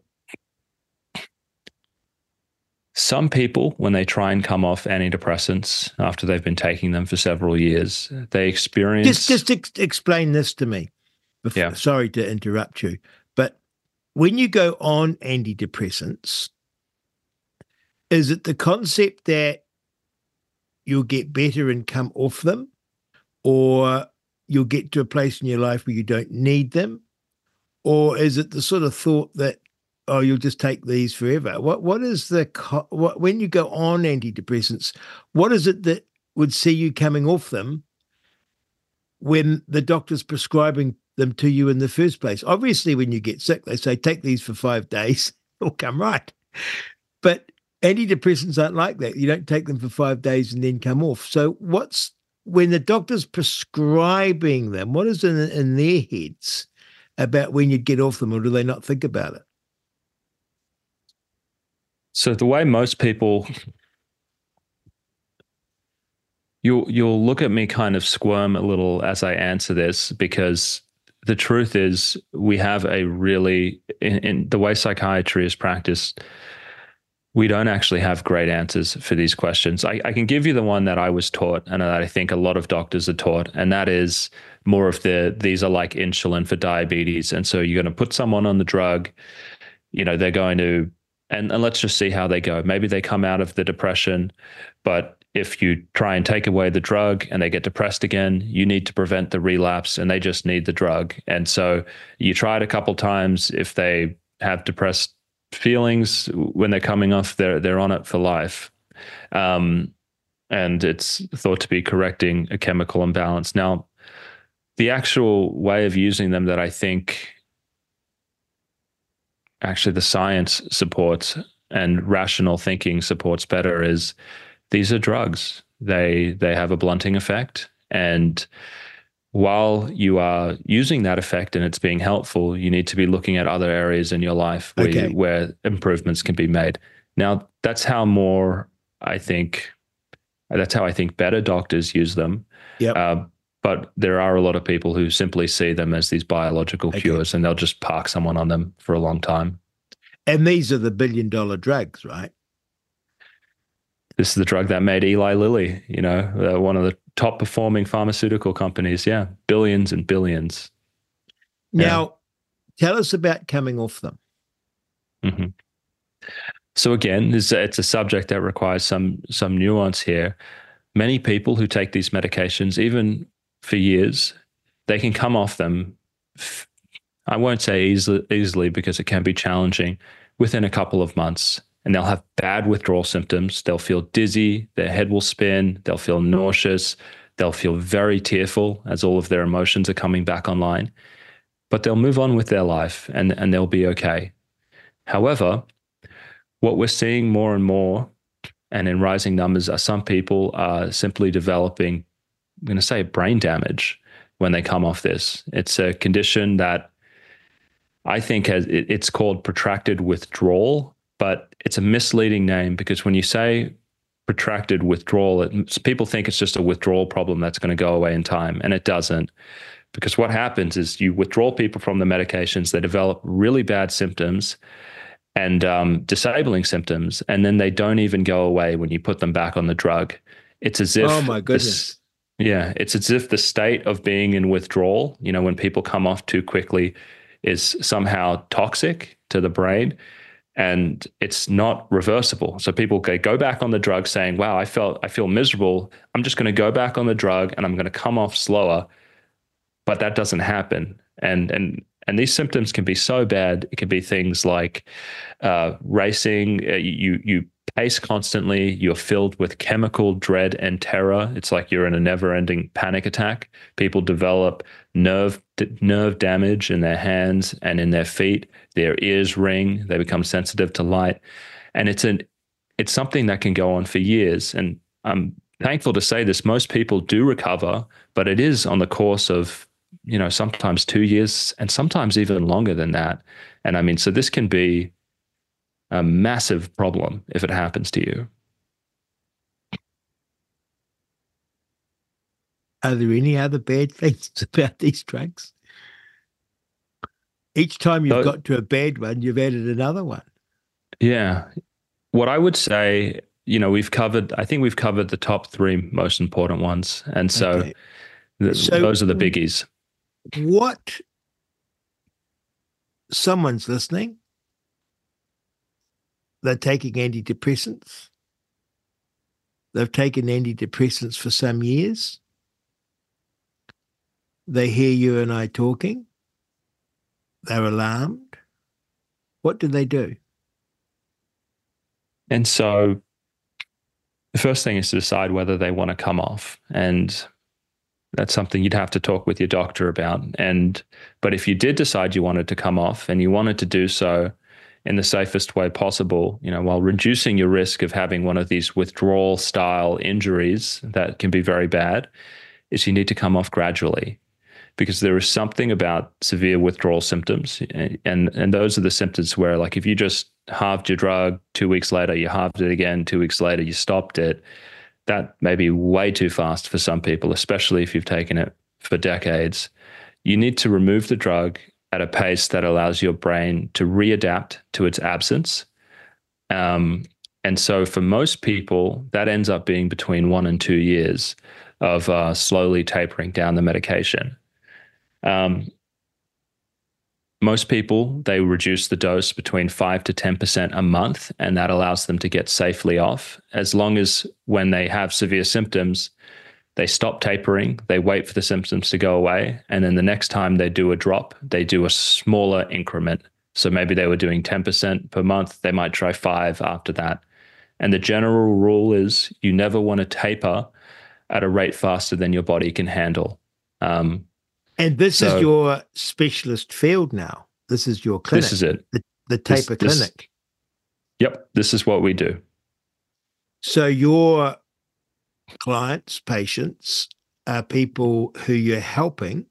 some people, when they try and come off antidepressants after they've been taking them for several years, they experience...
Just, just ex- explain this to me. Before, yeah. Sorry to interrupt you, but when you go on antidepressants, is it the concept that you'll get better and come off them, or you'll get to a place in your life where you don't need them? Or is it the sort of thought that, oh, you'll just take these forever? What What is the, co- what when you go on antidepressants, what is it that would see you coming off them when the doctor's prescribing them to you in the first place? Obviously, when you get sick, they say, take these for five days, it'll come right. But antidepressants aren't like that. You don't take them for five days and then come off. So what's, when the doctor's prescribing them, what is in, in their heads about when you'd get off them, or do they not think about it?
So the way most people, you'll, you'll look at me kind of squirm a little as I answer this, because the truth is we have a really, in, in the way psychiatry is practiced, we don't actually have great answers for these questions. I, I can give you the one that I was taught and that I think a lot of doctors are taught, and that is more of the, these are like insulin for diabetes. And so you're going to put someone on the drug, you know, they're going to, and, and let's just see how they go. Maybe they come out of the depression, but if you try and take away the drug and they get depressed again, you need to prevent the relapse, and they just need the drug. And so you try it a couple times. If they have depressed feelings when they're coming off, they're they're on it for life. Um, and it's thought to be correcting a chemical imbalance. Now, the actual way of using them that I think actually the science supports and rational thinking supports better is these are drugs. They they have a blunting effect, and while you are using that effect and it's being helpful, you need to be looking at other areas in your life where, okay. you, where improvements can be made. Now, that's how more, I think, that's how I think better doctors use them.
Yep.
Uh, but there are a lot of people who simply see them as these biological okay. cures, and they'll just park someone on them for a long time.
And these are the billion dollar drugs, right?
This is the drug that made Eli Lilly, you know, uh, one of the top performing pharmaceutical companies. Yeah. Billions and billions.
Now, yeah. Tell us about coming off them.
Mm-hmm. So again, it's a, it's a subject that requires some, some nuance here. Many people who take these medications, even for years, they can come off them. I won't say easily, easily because it can be challenging, within a couple of months. And they'll have bad withdrawal symptoms. They'll feel dizzy, their head will spin, they'll feel nauseous, they'll feel very tearful as all of their emotions are coming back online. But they'll move on with their life, and, and they'll be okay. However, what we're seeing more and more, and in rising numbers, are some people are simply developing, I'm going to say, brain damage when they come off this. It's a condition that I think has, it, it's called protracted withdrawal. But it's a misleading name, because when you say protracted withdrawal, it, people think it's just a withdrawal problem that's going to go away in time, and it doesn't. Because what happens is you withdraw people from the medications, they develop really bad symptoms and um, disabling symptoms, and then they don't even go away when you put them back on the drug. It's as if
oh my goodness.
This, Yeah, it's as if the state of being in withdrawal, you know, when people come off too quickly, is somehow toxic to the brain, and it's not reversible. So people go back on the drug saying, wow, I felt I feel miserable. I'm just going to go back on the drug and I'm going to come off slower. But that doesn't happen. And and and these symptoms can be so bad. It can be things like uh, racing. Uh, you you pace constantly. You're filled with chemical dread and terror. It's like you're in a never-ending panic attack. People develop nerve nerve damage in their hands and in their feet. Their ears ring. They become sensitive to light, and it's an it's something that can go on for years. And I'm thankful to say this: most people do recover, but it is on the course of, you know, sometimes two years and sometimes even longer than that. And I mean, so this can be a massive problem if it happens to you.
Are there any other bad things about these drugs? Each time you've so, got to a bad one, you've added another one.
Yeah. What I would say, you know, we've covered, I think we've covered the top three most important ones. And so, okay. th- so those are the biggies.
What someone's listening, they're taking antidepressants. They've taken antidepressants for some years. They hear you and I talking. They're alarmed. What do they do?
And so the first thing is to decide whether they want to come off. And that's something you'd have to talk with your doctor about. And but if you did decide you wanted to come off and you wanted to do so in the safest way possible, you know, while reducing your risk of having one of these withdrawal style injuries that can be very bad, is you need to come off gradually. Because there is something about severe withdrawal symptoms. And, and and those are the symptoms where, like, if you just halved your drug, two weeks later, you halved it again, two weeks later, you stopped it, that may be way too fast for some people, especially if you've taken it for decades. You need to remove the drug at a pace that allows your brain to readapt to its absence. Um, and so for most people, that ends up being between one and two years of uh, slowly tapering down the medication. Um, most people, they reduce the dose between five to ten percent a month, and that allows them to get safely off, as long as when they have severe symptoms, they stop tapering, they wait for the symptoms to go away, and then the next time they do a drop, they do a smaller increment. So maybe they were doing ten percent per month, they might try five after that. And the general rule is you never want to taper at a rate faster than your body can handle. Um,
And this
so,
is your specialist field now. This is your clinic.
This is it.
The, the taper
this,
clinic.
This, yep. This is what we do.
So your clients, patients, are people who you're helping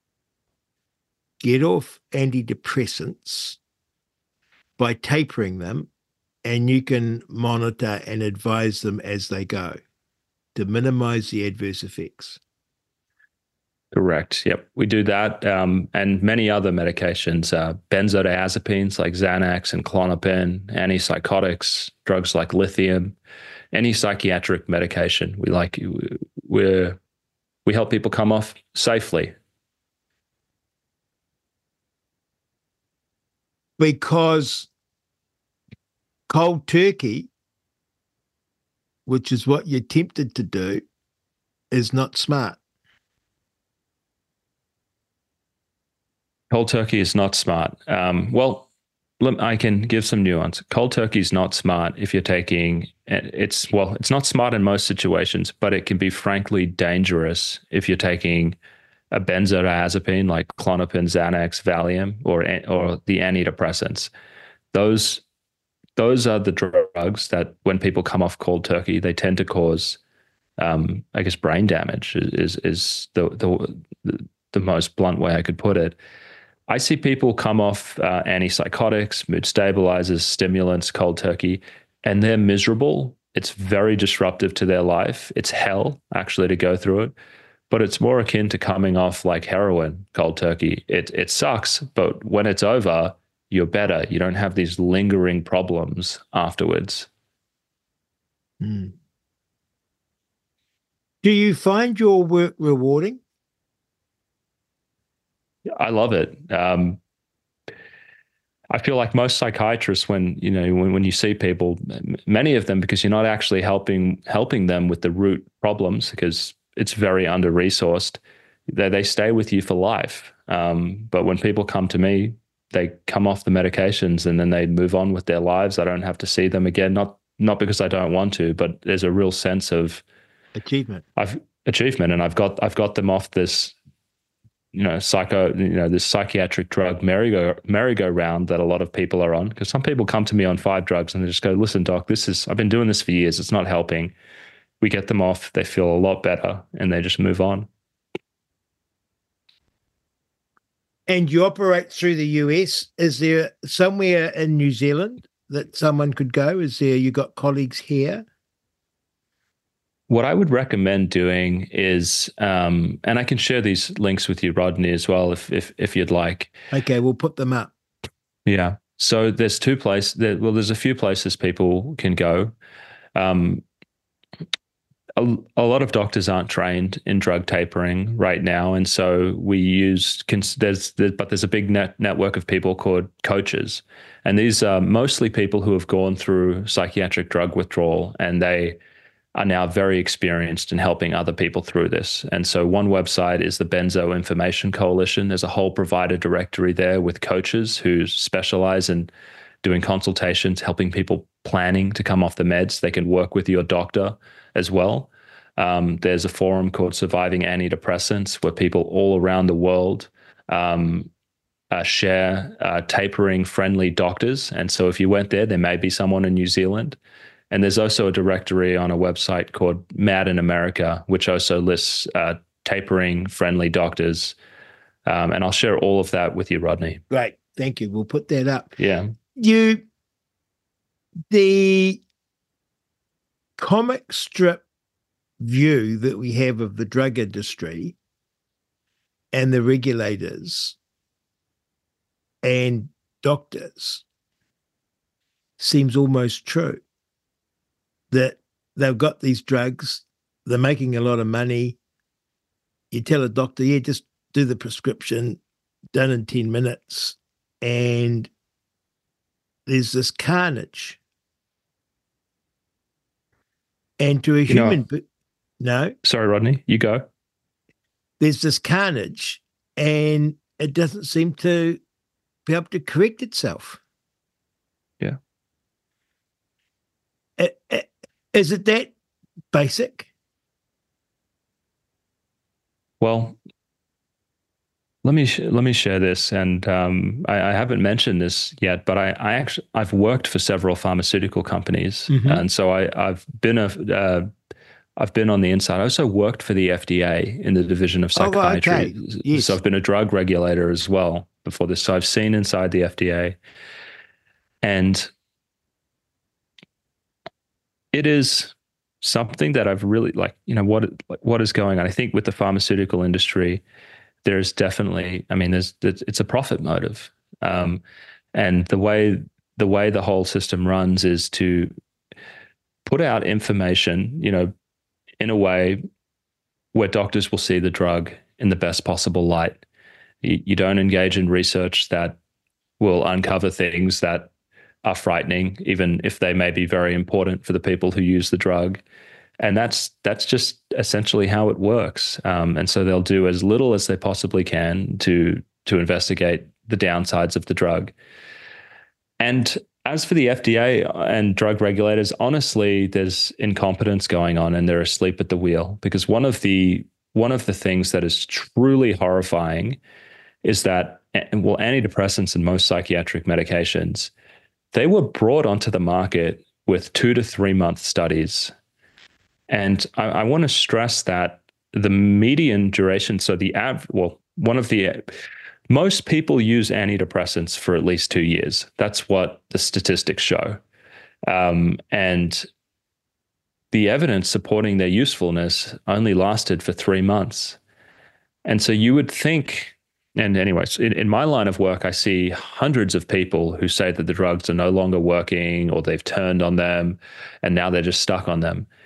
get off antidepressants by tapering them, and you can monitor and advise them as they go to minimize the adverse effects.
Correct. Yep. We do that. Um, and many other medications, uh, benzodiazepines like Xanax and Klonopin, antipsychotics, drugs like lithium, any psychiatric medication. We like, we're, we help people come off safely.
Because cold turkey, which is what you're tempted to do, is not smart.
Cold turkey is not smart. Um, well, I can give some nuance. Cold turkey is not smart if you're taking it's well, it's not smart in most situations, but it can be frankly dangerous if you're taking a benzodiazepine like Klonopin, Xanax, Valium, or or the antidepressants. Those those are the drugs that when people come off cold turkey, they tend to cause, um, I guess, brain damage. Is is the the the most blunt way I could put it. I see people come off uh, antipsychotics, mood stabilizers, stimulants, cold turkey, and they're miserable. It's very disruptive to their life. It's hell, actually, to go through it. But it's more akin to coming off like heroin, cold turkey. It it sucks, but when it's over, you're better. You don't have these lingering problems afterwards.
Hmm. Do you find your work rewarding?
I love it. Um, I feel like most psychiatrists, when you know, when, when you see people, many of them, because you're not actually helping helping them with the root problems, because it's very under resourced, they they stay with you for life. Um, but when people come to me, they come off the medications and then they move on with their lives. I don't have to see them again. Not not because I don't want to, but there's a real sense of
achievement.
I've achievement, and I've got I've got them off this, you know, psycho, you know, this psychiatric drug merry-go merry-go-round that a lot of people are on. Because some people come to me on five drugs and they just go, "Listen, doc, this is I've been doing this for years. It's not helping." We get them off, they feel a lot better, and they just move on.
And you operate through the U S. Is there somewhere in New Zealand that someone could go? Is there, you got colleagues here?
What I would recommend doing is, um, and I can share these links with you, Rodney, as well, if if if you'd like.
Okay, we'll put them up.
Yeah. So there's two places. There, well, there's a few places people can go. Um, a, a lot of doctors aren't trained in drug tapering right now, and so we use there's, there's but there's a big net network of people called coaches, and these are mostly people who have gone through psychiatric drug withdrawal, and they are now very experienced in helping other people through this. And so one website is the Benzo Information Coalition. There's a whole provider directory there with coaches who specialize in doing consultations, helping people planning to come off the meds. They can work with your doctor as well. Um, there's a forum called Surviving Antidepressants, where people all around the world um, uh, share uh, tapering-friendly doctors. And so if you went there, there may be someone in New Zealand. And there's also a directory on a website called Mad in America, which also lists uh, tapering-friendly doctors. Um, and I'll share all of that with you, Rodney.
Great. Thank you. We'll put that up.
Yeah.
You, the comic strip view that we have of the drug industry and the regulators and doctors seems almost true. That they've got these drugs, they're making a lot of money. You tell a doctor, yeah, just do the prescription, done in ten minutes. And there's this carnage. And to a
You know-
human, no,
Sorry, Rodney, you go.
there's this carnage and it doesn't seem to be able to correct itself.
Yeah.
Uh, uh, Is it that basic?
Well, let me sh- let me share this, and um, I, I haven't mentioned this yet, but I, I actually I've worked for several pharmaceutical companies,
Mhm.
and so I, I've been a uh, I've been on the inside. I also worked for the F D A in the division of
Oh, well,
psychiatry,
okay. Yes.
so I've been a drug regulator as well before this. So I've seen inside the F D A, and it is something that I've really like, you know, what what is going on. I think with the pharmaceutical industry, there's definitely, I mean, there's it's a profit motive, um, and the way the way the whole system runs is to put out information, you know, in a way where doctors will see the drug in the best possible light. You, you don't engage in research that will uncover things that are frightening, even if they may be very important for the people who use the drug. And that's that's just essentially how it works. Um, and so they'll do as little as they possibly can to to investigate the downsides of the drug. And as for the F D A and drug regulators, honestly, there's incompetence going on, and they're asleep at the wheel. Because one of the one of the things that is truly horrifying is that, well, antidepressants and most psychiatric medications, they were brought onto the market with two to three month studies. And I, I want to stress that the median duration, so the av- well, one of the most people use antidepressants for at least two years. That's what the statistics show. Um, and the evidence supporting their usefulness only lasted for three months. And so you would think, and anyways, in, in my line of work, I see hundreds of people who say that the drugs are no longer working or they've turned on them and now they're just stuck on them.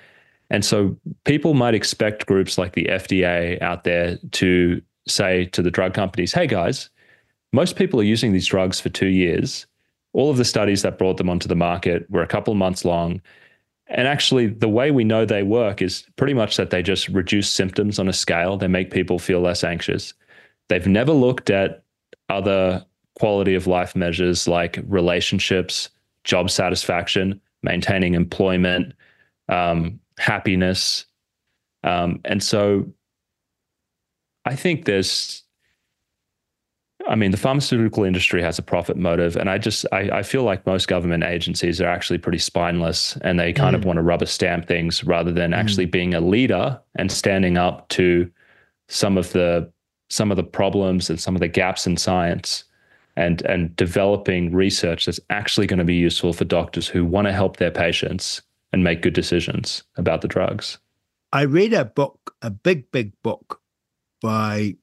And so people might expect groups like the F D A out there to say to the drug companies, hey guys, most people are using these drugs for two years. All of the studies that brought them onto the market were a couple months long. And actually, the way we know they work is pretty much that they just reduce symptoms on a scale. They make people feel less anxious. They've never looked at other quality of life measures like relationships, job satisfaction, maintaining employment, um, happiness. Um, and so I think there's, I mean, the pharmaceutical industry has a profit motive, and I just, I, I feel like most government agencies are actually pretty spineless, and they kind mm. of want to rubber stamp things rather than mm. actually being a leader and standing up to some of the, some of the problems and some of the gaps in science, and, and developing research that's actually going to be useful for doctors who want to help their patients and make good decisions about the drugs.
I read a book, a big, big book by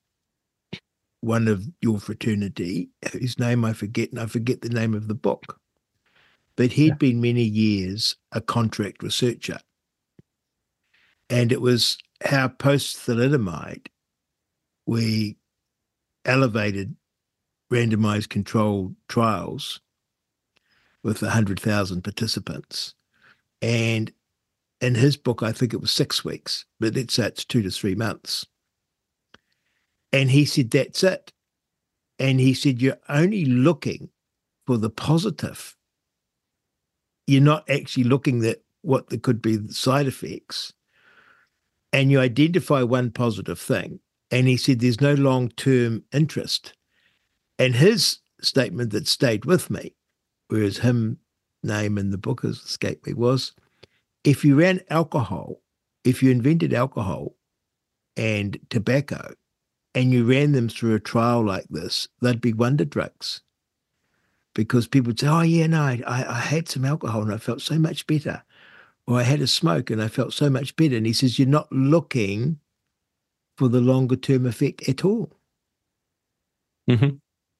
one of your fraternity, whose name I forget, and I forget the name of the book. But he'd yeah. been many years a contract researcher. And it was how post-thalidomide, we elevated randomized controlled trials with one hundred thousand participants. And in his book, I think it was six weeks, but let's say it's two to three months. And he said, that's it. And he said, you're only looking for the positive. You're not actually looking at what there could be the side effects. And you identify one positive thing. And he said, there's no long-term interest. And his statement that stayed with me, whereas him name in the book has escaped me, was, if you ran alcohol, if you invented alcohol and tobacco, and you ran them through a trial like this, they'd be wonder drugs. Because people would say, oh, yeah, no, I, I had some alcohol and I felt so much better. Or I had a smoke and I felt so much better. And he says, you're not looking for the longer term effect at all.
Mm-hmm.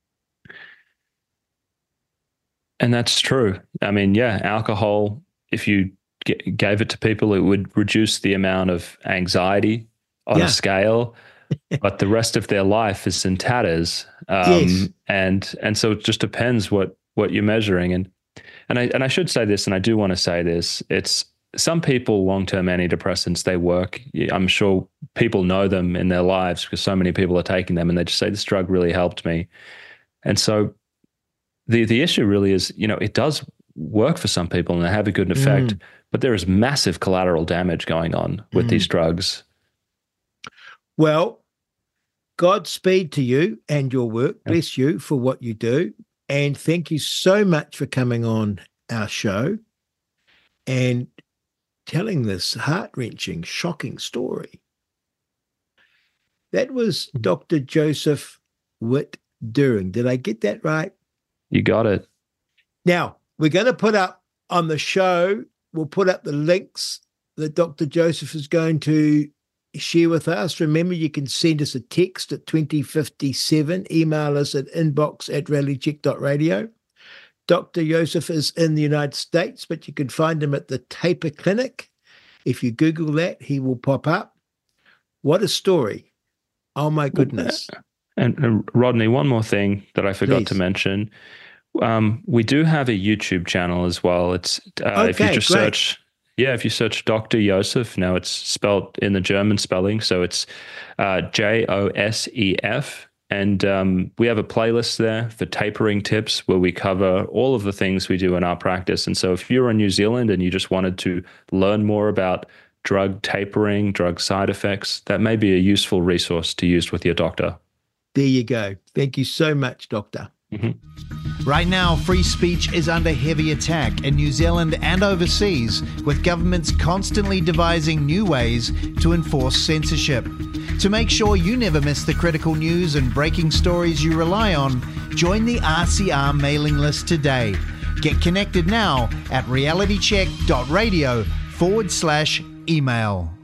And that's true. I mean, yeah, alcohol, if you g- gave it to people, it would reduce the amount of anxiety on yeah. a scale. But the rest of their life is in tatters, um, yes. and and so it just depends what what you're measuring. And and I and I should say this, and I do want to say this: it's some people long-term antidepressants, they work. I'm sure people know them in their lives because so many people are taking them, and they just say this drug really helped me. And so the the issue really is, you know, it does work for some people and they have a good effect, mm. but there is massive collateral damage going on with mm. these drugs.
Well, Godspeed to you and your work. Yeah. Bless you for what you do. And thank you so much for coming on our show and telling this heart-wrenching, shocking story. That was Doctor Joseph Witt-Doering. Did I get that right?
You got it.
Now, we're going to put up on the show, we'll put up the links that Doctor Joseph is going to share with us. Remember, you can send us a text at twenty fifty-seven, email us at inbox at realitycheck dot radio. Doctor Joseph is in the United States, but you can find him at the Taper Clinic. If you Google that, he will pop up. What a story. Oh, my goodness.
And, and Rodney, one more thing that I forgot Please. to mention. Um, we do have a YouTube channel as well. It's uh, okay, if you just great. search... Yeah, if you search Doctor Joseph, now it's spelled in the German spelling, so it's uh, J O S E F. And um, we have a playlist there for tapering tips where we cover all of the things we do in our practice. And so if you're in New Zealand and you just wanted to learn more about drug tapering, drug side effects, that may be a useful resource to use with your doctor.
There you go. Thank you so much, Doctor.
Mm-hmm.
Right now, free speech is under heavy attack in New Zealand and overseas, with governments constantly devising new ways to enforce censorship. To make sure you never miss the critical news and breaking stories you rely on, join the R C R mailing list today. Get connected now at realitycheck dot radio forward slash email.